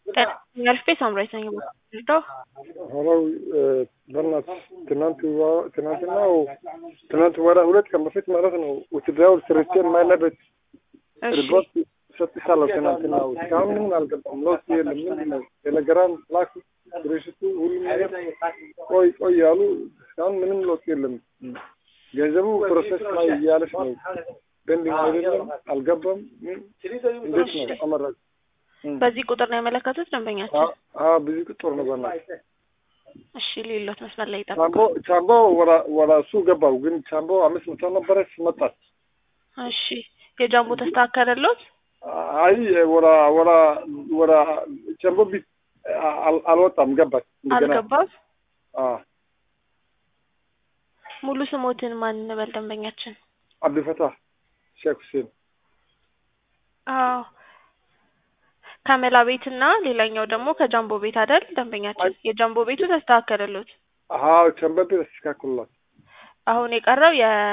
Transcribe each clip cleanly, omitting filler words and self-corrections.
ያልፌ ሳምራይት ነኝ የምወስደው። ሆኖ ትናንት ወራ ሁለት ቀን በፊት ማለት ነው ውትድራዊ ስርጭት ማለበት ሪፖርት ሰጥቻለሁ። ትናንትና እስካሁን ምንም አልገባም። ሎስ የለም። ምንድን ነው ቴሌግራም ላክ ድርጅቱ ሁሉም ነገር ቆይ ያሉ እስካሁን ምንም ሎስ የለም። ገንዘቡ ፕሮሰስ ላይ እያለች ነው። በእንዲህ አይደለም አልገባም። እንዴት ነው አመራጭ? በዚህ ቁጥር ነው ያመለከቱት ደንበኛችን? በዚህ ቁጥር ነው ባና። እሺ ሌሎት መስመር ላይ ይጠብቁ። ቻምቦ ወራ እሱ ገባው ግን ቻምቦ 500 ነበረች መጣች። እሺ የጃምቦ ተስተካከለሎት? አይ ወራ ቻምቦ ቢት አልወጣም ገባች እንደገና። አልገባም? ሙሉ ስሞትን ማን እንበል ደንበኛችን? አብዱልፈታህ ሼክ ሁሴን። ከመላ ቤትና ሌላኛው ደግሞ ከጃምቦ ቤት አይደል ደንበኛችን? የጃምቦ ቤቱ ተስተካከለሎት? ቻምቦ ቤት ተስተካከለሎት። አሁን የቀረው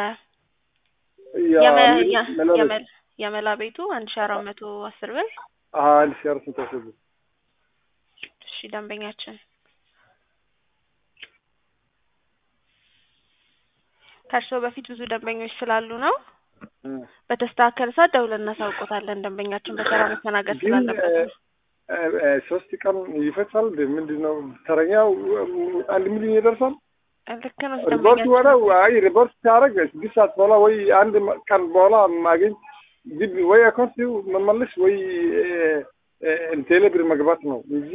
የመላ ቤቱ 1410 ብር። 1410 ብር። እሺ ደንበኛችን ከእርሶ በፊት ብዙ ደንበኞች ስላሉ ነው በተስተካከለ ሰዓት ደውለን እናሳውቆታለን። ደንበኛችን በተራ መስተናገድ ስላለበት ነው። 3 ቀን ይፈታል። ምንድነው ተረኛው 1 ሚሊዮን ይደርሳል። ልክ ነው ደንበኛችን። ሪፖርት ታረግ 6 ሰዓት በኋላ ወይ 1 ቀን በኋላ ማግኝ ግብ ወይ አካውንት መመለስ ወይ ቴሌብር መግባት ነው እንጂ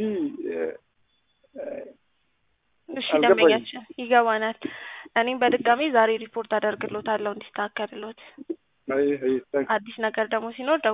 እሺ ደንበኛችን ይገባናል። እኔም በድጋሚ ዛሬ ሪፖርት አደርግሎታለሁ እንዲስተካከልሎት። አይ አዲስ ነገር ደግሞ ሲኖር